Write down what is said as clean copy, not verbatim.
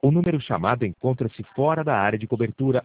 O número chamado encontra-se fora da área de cobertura